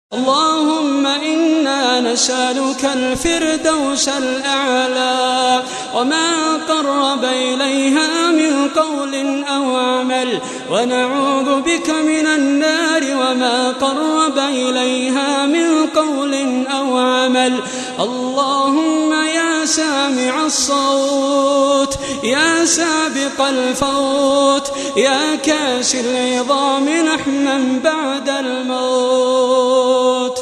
اللهم إنا نسألك الفردوس الأعلى وما قرب إليها من قول أو عمل، ونعوذ بك من النار وما قرب إليها من قول أو عمل. اللهم يا سامع الصوت، يا سابق الفوت، يا كاسي العظام لحما بعد الموت،